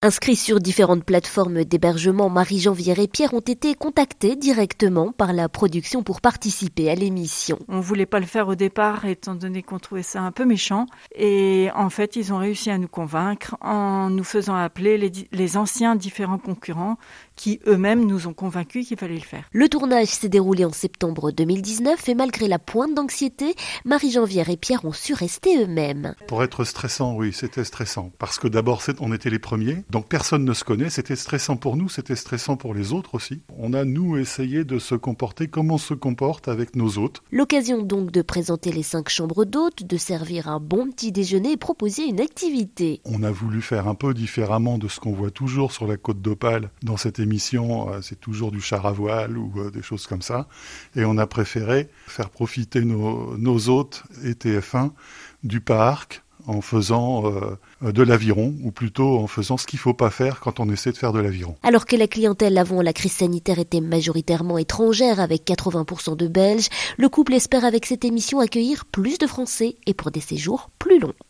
Inscrits sur différentes plateformes d'hébergement, Marie-Janvière et Pierre ont été contactés directement par la production pour participer à l'émission. On voulait pas le faire au départ étant donné qu'on trouvait ça un peu méchant. Et en fait, ils ont réussi à nous convaincre en nous faisant appeler les anciens différents concurrents qui eux-mêmes nous ont convaincus qu'il fallait le faire. Le tournage s'est déroulé en septembre 2019 et malgré la pointe d'anxiété, Marie-Janvière et Pierre ont su rester eux-mêmes. Pour être stressant, oui, c'était stressant. Parce que d'abord, on était les premiers. Donc personne ne se connaît, c'était stressant pour nous, c'était stressant pour les autres aussi. On a, nous, essayé de se comporter comme on se comporte avec nos hôtes. L'occasion donc de présenter les 5 chambres d'hôtes, de servir un bon petit déjeuner et proposer une activité. On a voulu faire un peu différemment de ce qu'on voit toujours sur la côte d'Opale. Dans cette émission, c'est toujours du char à voile ou des choses comme ça. Et on a préféré faire profiter nos hôtes et TF1 du parc, en faisant de l'aviron, ou plutôt en faisant ce qu'il ne faut pas faire quand on essaie de faire de l'aviron. Alors que la clientèle avant la crise sanitaire était majoritairement étrangère, avec 80% de Belges, le couple espère avec cette émission accueillir plus de Français et pour des séjours plus longs.